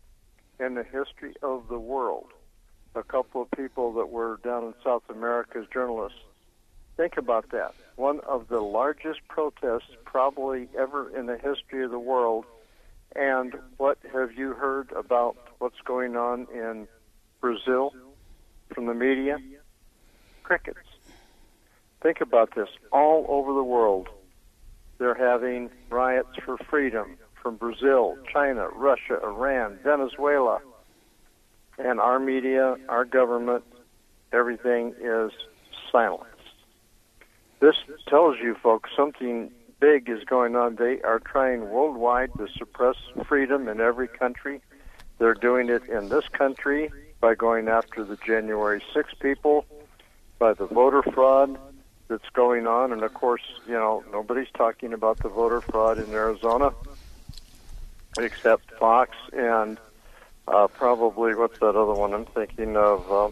Speaker 9: in the history of the world. A couple of people that were down in South America as journalists. Think about that. One of the largest protests probably ever in the history of the world. And what have you heard about what's going on in Brazil from the media? Crickets. Think about this. All over the world, they're having riots for freedom from Brazil, China, Russia, Iran, Venezuela. And our media, our government, everything is silenced. This tells you, folks, something big is going on. They are trying worldwide to suppress freedom in every country. They're doing it in this country by going after the January sixth people, by the voter fraud that's going on. And, of course, you know, nobody's talking about the voter fraud in Arizona except Fox and uh, probably, what's that other one I'm thinking of? Uh,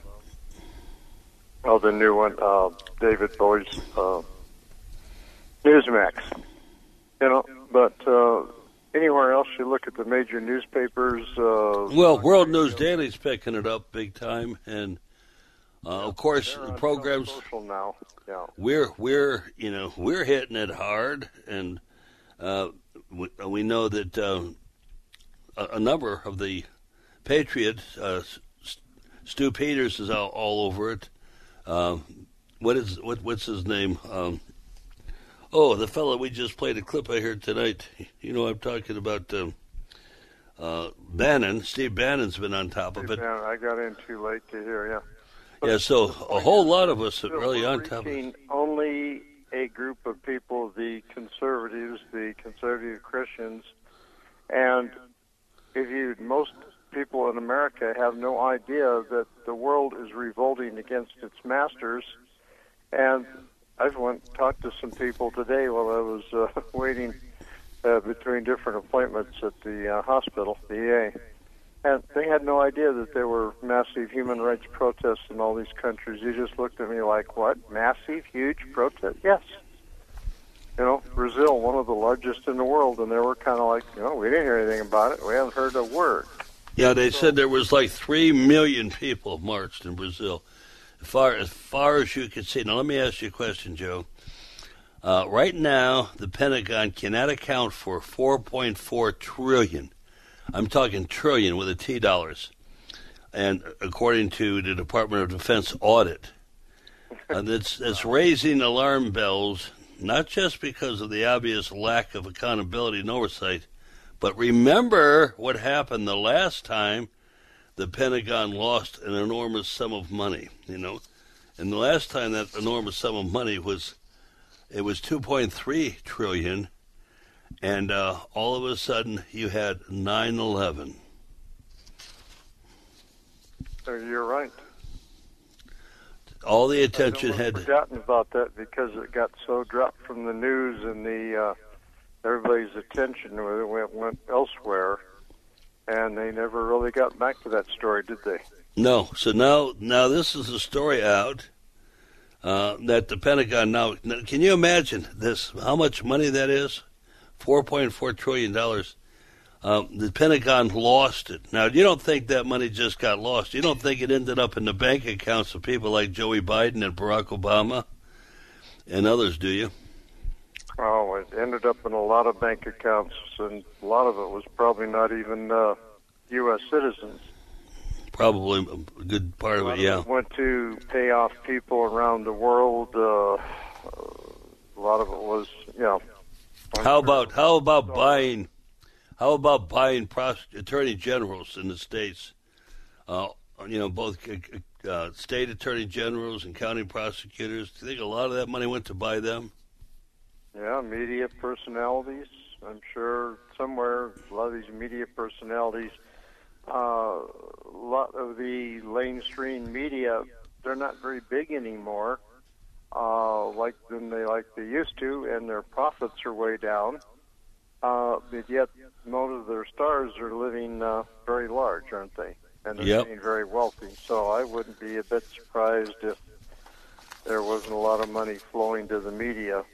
Speaker 9: oh, the new one, uh, David Bowie's uh, Newsmax. You know, but uh, anywhere else you look at the major newspapers. Uh,
Speaker 8: well, World News Daily's picking it up big time, and uh, of course the programs.
Speaker 9: Social now. Yeah.
Speaker 8: We're we're you know we're hitting it hard, and uh, we, we know that uh, a, a number of the Patriots, uh, Stu Peters is all, all over it. Uh, what is what what's his name? Um, oh, the fellow we just played a clip of here tonight. You know, I'm talking about um, uh, Bannon. Steve Bannon's been on top of it.
Speaker 9: Yeah, I got in too late to hear. Yeah. But
Speaker 8: yeah. So a whole lot of us are really on top of it.
Speaker 9: Only a group of people, the conservatives, the conservative Christians, and if you most people in America have no idea that the world is revolting against its masters. And I've went talked to some people today while I was uh, waiting uh, between different appointments at the uh, hospital, the E A. And they had no idea that there were massive human rights protests in all these countries. You just looked at me like, what? Massive, huge protests? Yes. You know, Brazil, one of the largest in the world, and they were kind of like, you know, we didn't hear anything about it. We haven't heard a word.
Speaker 8: Yeah, they said there was like three million people marched in Brazil, as far as far as you could see. Now, let me ask you a question, Joe. Uh, right now, the Pentagon cannot account for four point four trillion dollars. I'm talking trillion with a T dollars. And according to the Department of Defense audit, and it's, it's raising alarm bells, not just because of the obvious lack of accountability and oversight, but remember what happened the last time the Pentagon lost an enormous sum of money, you know. And the last time that enormous sum of money was, it was two point three trillion dollars, and uh, all of a sudden you had nine eleven.
Speaker 9: You're right.
Speaker 8: All the attention
Speaker 9: I'd
Speaker 8: had
Speaker 9: forgotten about that because it got so dropped from the news and the uh, everybody's attention went, went elsewhere, and they never really got back to that story, did they?
Speaker 8: No. So now, now this is a story out uh, that the Pentagon now. Can you imagine this? How much money that is? Four point four trillion dollars. Uh, the Pentagon lost it. Now, you don't think that money just got lost. You don't think it ended up in the bank accounts of people like Joey Biden and Barack Obama and others, do you?
Speaker 9: Oh, it ended up in a lot of bank accounts, and a lot of it was probably not even uh, U S citizens.
Speaker 8: Probably a good part of it, yeah.
Speaker 9: It went to pay off people around the world. Uh, a lot of it was, you know.
Speaker 8: How about how about buying? How about buying pros- attorney generals in the states? Uh, you know, both uh, state attorney generals and county prosecutors. Do you think a lot of that money went to buy them?
Speaker 9: Yeah, media personalities. I'm sure somewhere a lot of these media personalities, uh, a lot of the mainstream media, they're not very big anymore, uh, like than they like they used to, and their profits are way down. Uh, but yet, most of their stars are living uh, very large, aren't they? And they're
Speaker 8: Yep.
Speaker 9: being very wealthy. So I wouldn't be a bit surprised if there wasn't a lot of money flowing to the media.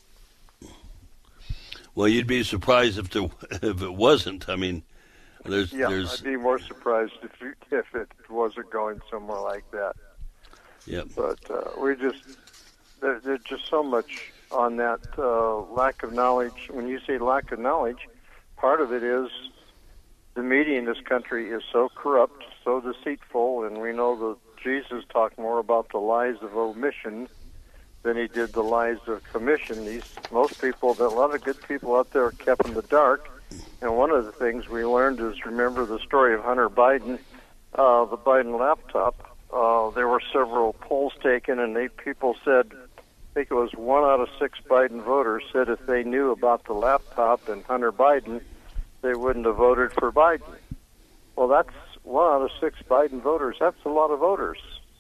Speaker 8: Well, you'd be surprised if there, if it wasn't. I mean, there's
Speaker 9: Yeah,
Speaker 8: there's
Speaker 9: I'd be more surprised if it, if it wasn't going somewhere like that.
Speaker 8: yeah.
Speaker 9: But uh, we just there, there's just so much on that uh, lack of knowledge. When you say lack of knowledge, part of it is the media in this country is so corrupt, so deceitful, and we know that Jesus talked more about the lies of omission than he did the lies of commission. These most people, a lot of good people out there, are kept in the dark. And one of the things we learned is remember the story of Hunter Biden, uh, the Biden laptop. Uh, there were several polls taken, and they people said. I think it was one out of six Biden voters said if they knew about the laptop and Hunter Biden, they wouldn't have voted for Biden. Well, that's one out of six Biden voters. That's a lot of voters.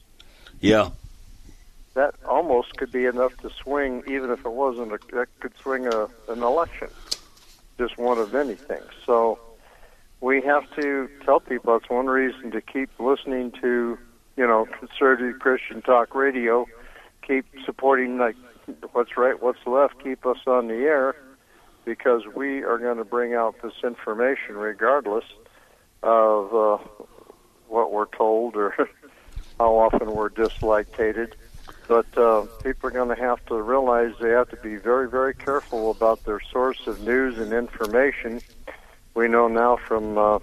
Speaker 8: Yeah.
Speaker 9: That almost could be enough to swing, even if it wasn't, a, that could swing a, an election. Just one of many things. So we have to tell people that's one reason to keep listening to, you know, conservative Christian talk radio. Keep supporting like what's right, what's left. Keep us on the air because we are going to bring out this information regardless of uh, what we're told or how often we're disliked, hated. But uh, people are going to have to realize they have to be very, very careful about their source of news and information. We know now from uh,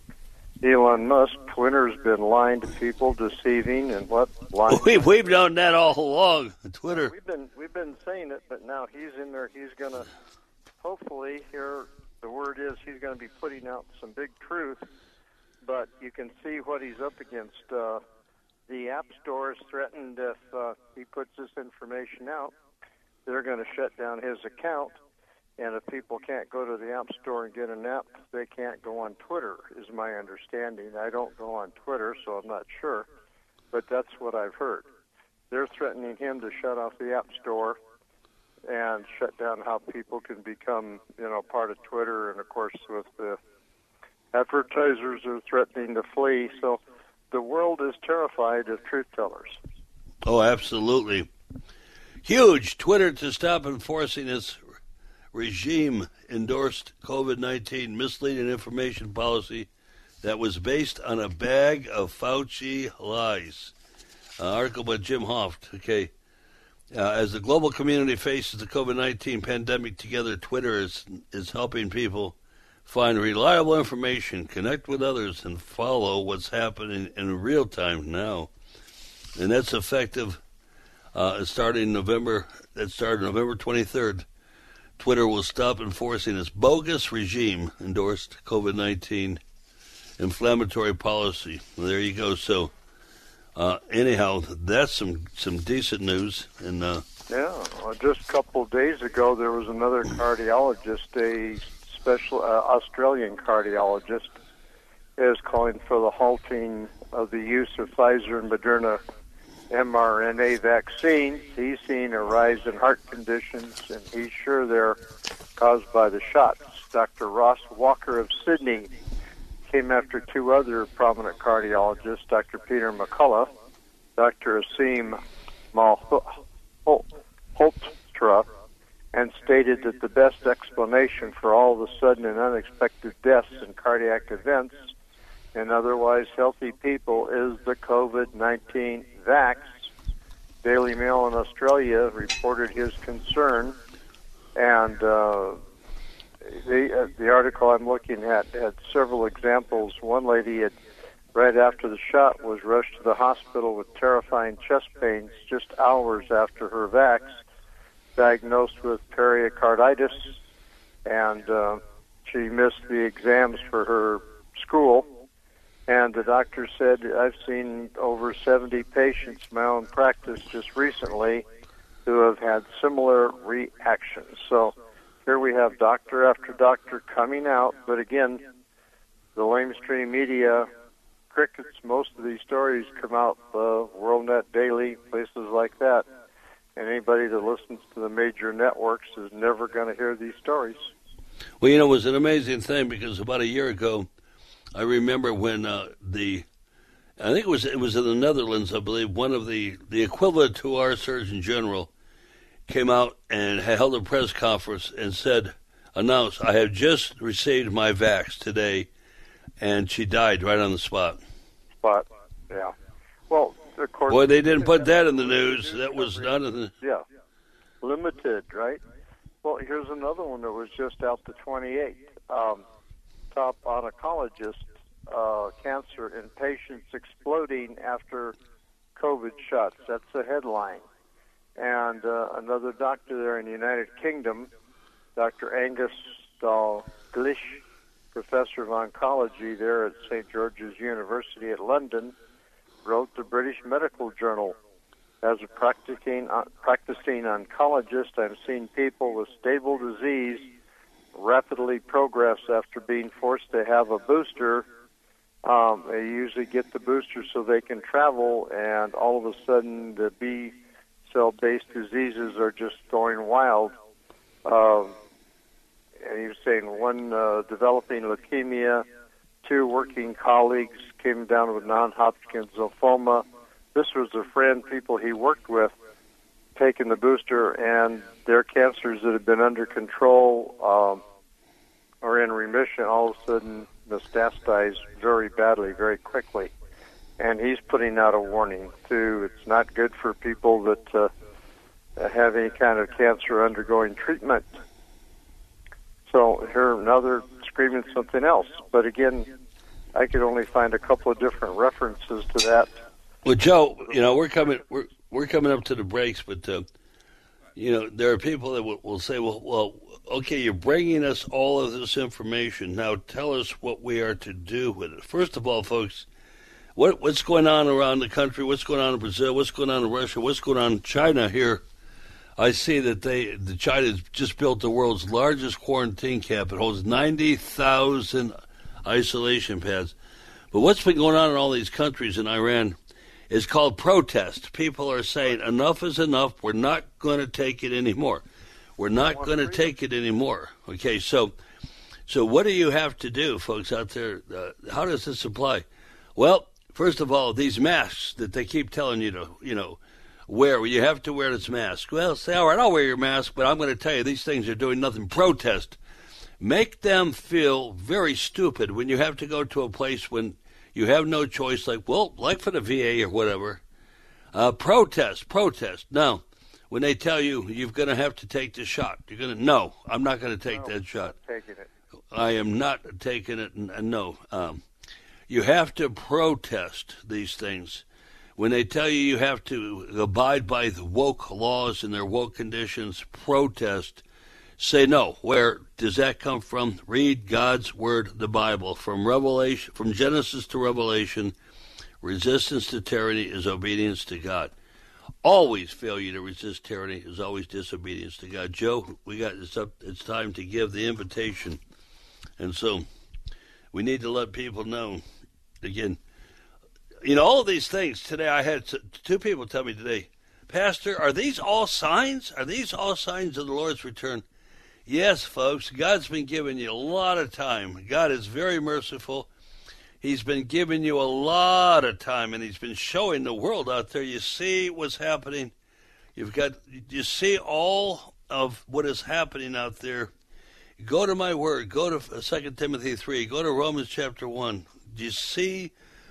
Speaker 9: Elon Musk, Twitter's been lying to people, deceiving, and what? Lying.
Speaker 8: We, we've known that all along. Twitter.
Speaker 9: We've been we've been saying it, but now he's in there. He's going to hopefully here. The word is he's going to be putting out some big truth. But you can see what he's up against. Uh, the App Store is threatened if uh, he puts this information out, they're going to shut down his account. And if people can't go to the App Store and get an app, they can't go on Twitter, is my understanding. I don't go on Twitter, so I'm not sure. But that's what I've heard. They're threatening him to shut off the App Store and shut down how people can become, you know, part of Twitter. And, of course, with the advertisers are threatening to flee. So the world is terrified of truth tellers.
Speaker 8: Oh, absolutely. Huge. Twitter to stop enforcing its regime-endorsed COVID nineteen misleading information policy that was based on a bag of Fauci lies. Uh, article by Jim Hoft. Okay. Uh, as the global community faces the COVID nineteen pandemic together, Twitter is is helping people find reliable information, connect with others, and follow what's happening in real time now. And that's effective uh, starting November. That started November twenty-third. Twitter will stop enforcing its bogus regime-endorsed COVID nineteen inflammatory policy. Well, there you go. So, uh, anyhow, that's some, some decent news. And uh,
Speaker 9: yeah, well, just a couple of days ago, there was another cardiologist, a special uh, Australian cardiologist, is calling for the halting of the use of Pfizer and Moderna mRNA vaccines. He's seen a rise in heart conditions, and he's sure they're caused by the shots. Doctor Ross Walker of Sydney came after two other prominent cardiologists, Doctor Peter McCullough, Doctor Asim Malhotra, and stated that the best explanation for all of a sudden and unexpected deaths and cardiac events in otherwise healthy people is the COVID nineteen vax. Daily Mail in Australia reported his concern, and uh, the, uh, the article I'm looking at had several examples. One lady, had, right after the shot, was rushed to the hospital with terrifying chest pains just hours after her vax, diagnosed with pericarditis, and uh, she missed the exams for her school. And the doctor said, I've seen over seventy patients in my own practice just recently who have had similar reactions. So here we have doctor after doctor coming out, but again, the lamestream media crickets. Most of these stories come out, uh, WorldNet Daily, places like that. And anybody that listens to the major networks is never going to hear these stories.
Speaker 8: Well, you know, it was an amazing thing because about a year ago, I remember when uh, the, I think it was it was in the Netherlands, I believe, one of the, the equivalent to our Surgeon General came out and held a press conference and said, announced, I have just received my vax today, and she died right on the spot.
Speaker 9: Spot, yeah. Well, of course.
Speaker 8: Boy, they didn't put that in the news. That was not in the...
Speaker 9: Yeah, limited, right? Well, here's another one that was just out the twenty-eighth. Um, top oncologist, uh, cancer in patients exploding after COVID shots. That's the headline. And uh, another doctor there in the United Kingdom, Doctor Angus Dalglish, professor of oncology there at Saint George's University at London, wrote the British Medical Journal. As a practicing, uh, practicing oncologist, I've seen people with stable disease rapidly progress after being forced to have a booster. Um, they usually get the booster so they can travel, and all of a sudden the B cell-based diseases are just going wild. Um, and he was saying one uh, developing leukemia, two working colleagues came down with non-Hodgkin's lymphoma. This was a friend, people he worked with, taking the booster, and their cancers that had been under control um, or in remission all of a sudden metastasize very badly, very quickly. And he's putting out a warning, too. It's not good for people that uh, have any kind of cancer undergoing treatment. So here another screaming something else. But again, I could only find a couple of different references to that.
Speaker 8: Well, Joe, you know, we're coming we're we're coming up to the breaks, but uh, you know, there are people that will, will say, well, well, okay, you're bringing us all of this information. Now tell us what we are to do with it. First of all, folks, what what's going on around the country? What's going on in Brazil? What's going on in Russia? What's going on in China here? I see that they the China's just built the world's largest quarantine camp. It holds ninety thousand isolation pads. But what's been going on in all these countries in Iran is called protest. People are saying enough is enough. We're not going to take it anymore. We're not going to take it anymore. Okay, so so what do you have to do, folks out there? Uh, how does this apply? Well, first of all, these masks that they keep telling you to, you know, wear. You have to wear this mask. Well, say, all right, I'll wear your mask, but I'm going to tell you these things are doing nothing. Protest. Make them feel very stupid when you have to go to a place when you have no choice, like, well, like for the V A or whatever. Uh, protest, protest. Now, when they tell you you're going to have to take the shot, you're going to, no, I'm not going to take
Speaker 9: No,
Speaker 8: that shot.
Speaker 9: I'm taking it.
Speaker 8: I am not taking it, and, and no. Um, you have to protest these things. When they tell you you have to abide by the woke laws and their woke conditions, protest. Say no. Where does that come from? Read God's Word, the Bible. From Revelation, from Genesis to Revelation, resistance to tyranny is obedience to God. Always failure to resist tyranny is always disobedience to God. Joe, we got it's up. It's time to give the invitation, and so we need to let people know. Again, you know, all of these things today. I had two people tell me today, Pastor, are these all signs? Are these all signs of the Lord's return? Yes, folks. God's been giving you a lot of time. God is very merciful. He's been giving you a lot of time, and he's been showing the world out there. You see what's happening. You've got, you see all of what is happening out there. Go to my word. Go to Second Timothy three. Go to Romans chapter one. Do you see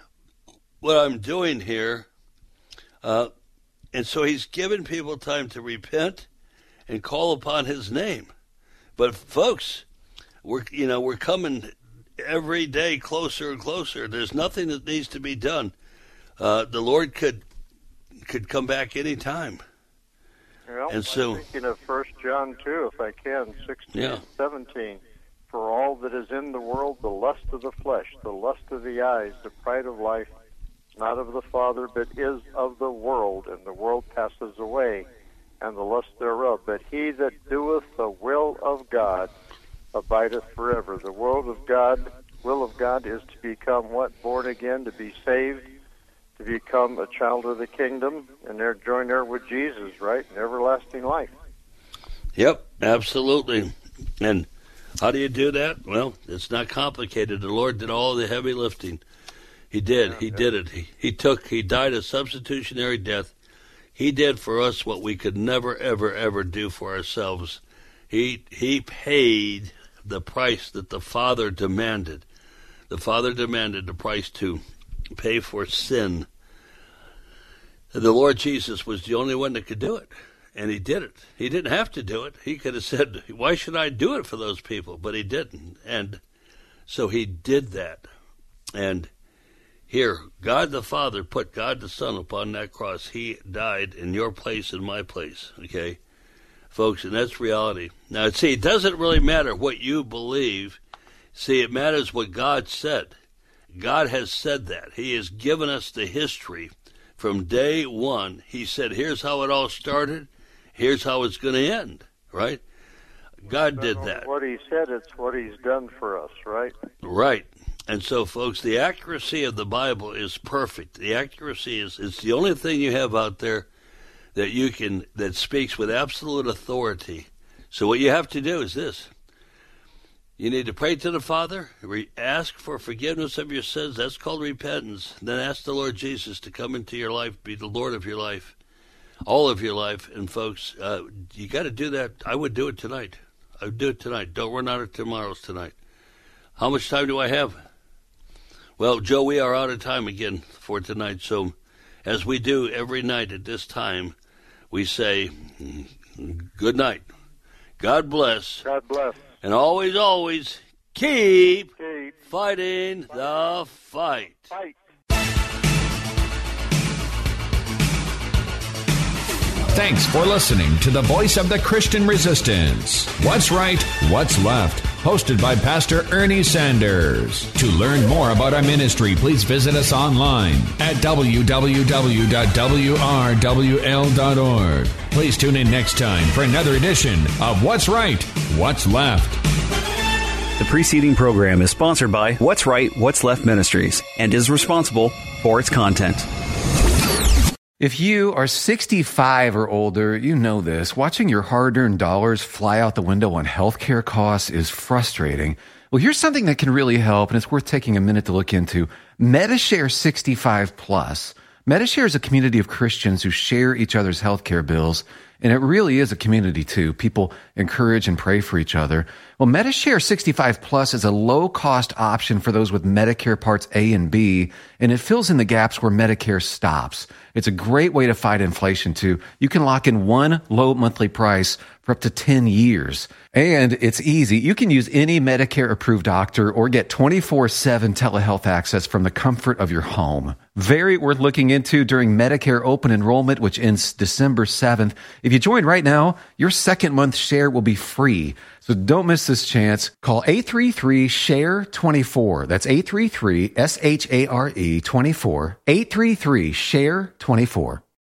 Speaker 8: what I'm doing here? Uh, and so he's given people time to repent and call upon his name. But folks, we're you know we're coming every day closer and closer. There's nothing that needs to be done. Uh, the Lord could could come back any time.
Speaker 9: Well,
Speaker 8: and so,
Speaker 9: I'm thinking of First John two, if I can, sixteen
Speaker 8: yeah.
Speaker 9: and seventeen. For all that is in the world, the lust of the flesh, the lust of the eyes, the pride of life, not of the Father, but is of the world, and the world passes away, and the lust thereof. But he that doeth the will of God abideth forever. The will of God, will of God is to become what? Born again, to be saved, to become a child of the kingdom, and there join there with Jesus, right? In everlasting life.
Speaker 8: Yep, absolutely. And how do you do that? Well, it's not complicated. The Lord did all the heavy lifting. He did. He did it. He, he took, he died a substitutionary death. He did for us what we could never, ever, ever do for ourselves. He he paid the price that the Father demanded. The Father demanded the price to pay for sin. The Lord Jesus was the only one that could do it, and he did it. He didn't have to do it. He could have said, why should I do it for those people? But he didn't, and so he did that. And here, God the Father put God the Son upon that cross. He died in your place and my place, okay, folks, and that's reality. Now, see, it doesn't really matter what you believe. See, it matters what God said. God has said that. He has given us the history from day one. He said, here's how it all started. Here's how it's going to end, right? God did that.
Speaker 9: What he said, it's what he's done for us, right?
Speaker 8: Right. And so, folks, the accuracy of the Bible is perfect. The accuracy is it's the only thing you have out there that you can that speaks with absolute authority. So what you have to do is this. You need to pray to the Father, re- ask for forgiveness of your sins. That's called repentance. Then ask the Lord Jesus to come into your life, be the Lord of your life, all of your life. And, folks, uh, you got to do that. I would do it tonight. I would do it tonight. Don't run out of tomorrow's tonight. How much time do I have? Well, Joe, we are out of time again for tonight. So as we do every night at this time, we say good night. God bless.
Speaker 9: God bless.
Speaker 8: And always, always keep,
Speaker 9: Keep
Speaker 8: fighting the fight.
Speaker 9: Fight.
Speaker 11: Thanks for listening to the Voice of the Christian Resistance. What's right, what's left? Hosted by Pastor Ernie Sanders. To learn more about our ministry, please visit us online at w w w dot w r w l dot org. Please tune in next time for another edition of What's Right, What's Left.
Speaker 4: The preceding program is sponsored by What's Right, What's Left Ministries and is responsible for its content.
Speaker 12: If you are sixty-five or older, you know this. Watching your hard-earned dollars fly out the window on healthcare costs is frustrating. Well, here's something that can really help, and it's worth taking a minute to look into. Medi-Share sixty-five plus. Medi-Share is a community of Christians who share each other's healthcare bills And it really is a community, too. People encourage and pray for each other. Well, MediShare sixty-five Plus is a low-cost option for those with Medicare Parts A and B, and it fills in the gaps where Medicare stops. It's a great way to fight inflation, too. You can lock in one low monthly price for up to ten years. And it's easy. You can use any Medicare-approved doctor or get twenty-four seven telehealth access from the comfort of your home. Very worth looking into during Medicare open enrollment, which ends December seventh. If you join right now, your second month share will be free. So don't miss this chance. Call eight three three, S H A R E, twenty-four. That's eight three three, S H A R E, twenty-four. eight three three, S H A R E, twenty-four.